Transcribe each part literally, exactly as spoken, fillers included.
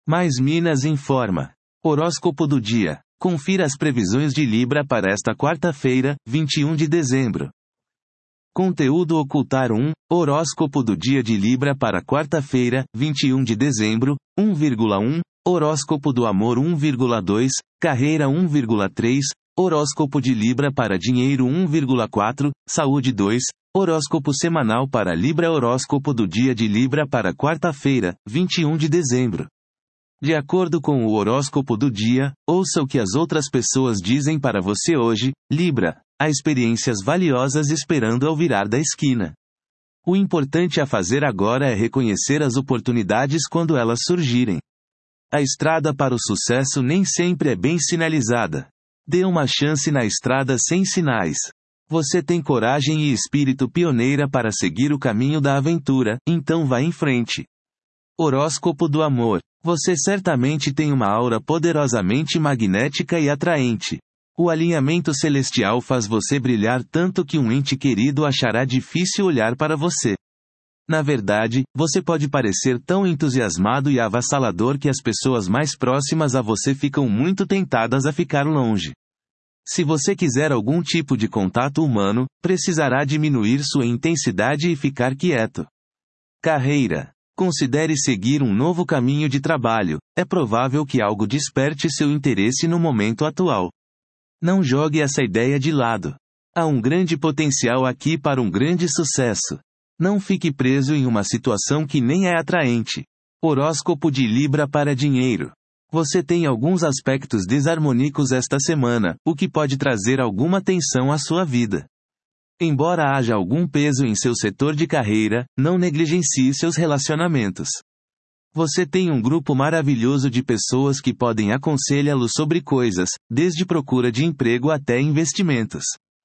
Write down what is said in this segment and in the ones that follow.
Mais Minas informa. Horóscopo do dia. Confira as previsões de Libra para esta quarta-feira, vinte e um de dezembro. Conteúdo Ocultar um, Horóscopo do dia de Libra para quarta-feira, vinte e um de dezembro, um vírgula um, Horóscopo do Amor um vírgula dois, Carreira um vírgula três, Horóscopo de Libra para Dinheiro um vírgula quatro, Saúde dois, Horóscopo Semanal para Libra. Horóscopo do dia de Libra para quarta-feira, vinte e um de dezembro. De acordo com o horóscopo do dia, ouça o que as outras pessoas dizem para você hoje, Libra. Há experiências valiosas esperando ao virar da esquina. O importante a fazer agora é reconhecer as oportunidades quando elas surgirem. A estrada para o sucesso nem sempre é bem sinalizada. Dê uma chance na estrada sem sinais. Você tem coragem e espírito pioneira para seguir o caminho da aventura, então vá em frente. Horóscopo do Amor. Você certamente tem uma aura poderosamente magnética e atraente. O alinhamento celestial faz você brilhar tanto que um ente querido achará difícil olhar para você. Na verdade, você pode parecer tão entusiasmado e avassalador que as pessoas mais próximas a você ficam muito tentadas a ficar longe. Se você quiser algum tipo de contato humano, precisará diminuir sua intensidade e ficar quieto. Carreira. Considere seguir um novo caminho de trabalho. É provável que algo desperte seu interesse no momento atual. Não jogue essa ideia de lado. Há um grande potencial aqui para um grande sucesso. Não fique preso em uma situação que nem é atraente. Horóscopo de Libra para Dinheiro. Você tem alguns aspectos desarmônicos esta semana, o que pode trazer alguma tensão à sua vida. Embora haja algum peso em seu setor de carreira, não negligencie seus relacionamentos. Você tem um grupo maravilhoso de pessoas que podem aconselhá-lo sobre coisas, desde procura de emprego até investimentos.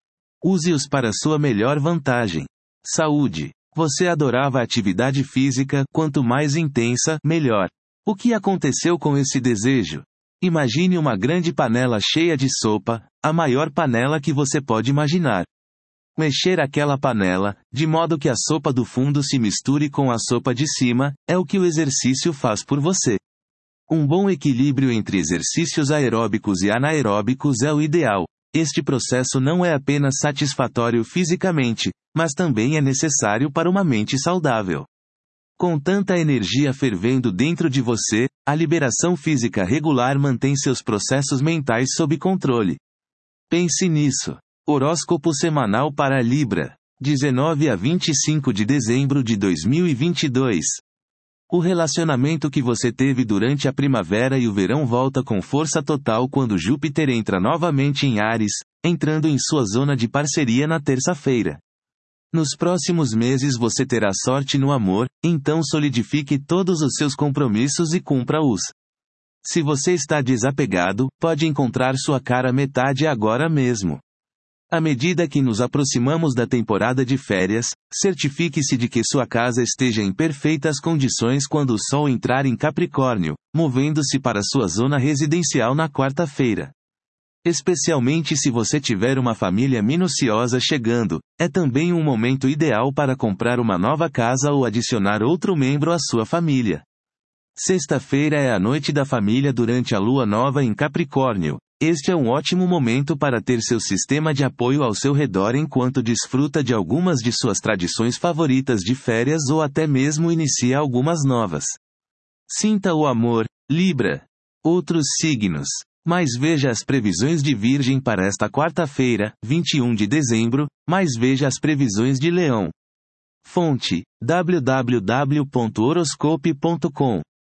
Use-os para sua melhor vantagem. Saúde. Você adorava a atividade física, quanto mais intensa, melhor. O que aconteceu com esse desejo? Imagine uma grande panela cheia de sopa, a maior panela que você pode imaginar. Mexer aquela panela, de modo que a sopa do fundo se misture com a sopa de cima, é o que o exercício faz por você. Um bom equilíbrio entre exercícios aeróbicos e anaeróbicos é o ideal. Este processo não é apenas satisfatório fisicamente, mas também é necessário para uma mente saudável. Com tanta energia fervendo dentro de você, a liberação física regular mantém seus processos mentais sob controle. Pense nisso. Horóscopo Semanal para Libra, dezenove a vinte e cinco de dezembro de dois mil e vinte e dois. O relacionamento que você teve durante a primavera e o verão volta com força total quando Júpiter entra novamente em Áries, entrando em sua zona de parceria na terça-feira. Nos próximos meses você terá sorte no amor, então solidifique todos os seus compromissos e cumpra-os. Se você está desapegado, pode encontrar sua cara metade agora mesmo. À medida que nos aproximamos da temporada de férias, certifique-se de que sua casa esteja em perfeitas condições quando o Sol entrar em Capricórnio, movendo-se para sua zona residencial na quarta-feira. Especialmente se você tiver uma família minuciosa chegando, é também um momento ideal para comprar uma nova casa ou adicionar outro membro à sua família. Sexta-feira é a noite da família durante a lua nova em Capricórnio. Este é um ótimo momento para ter seu sistema de apoio ao seu redor enquanto desfruta de algumas de suas tradições favoritas de férias ou até mesmo inicia algumas novas. Sinta o amor, Libra. Outros signos. Mas veja as previsões de Virgem para esta quarta-feira, vinte e um de dezembro, mas veja as previsões de Leão. Fonte: w w w ponto horoscope ponto com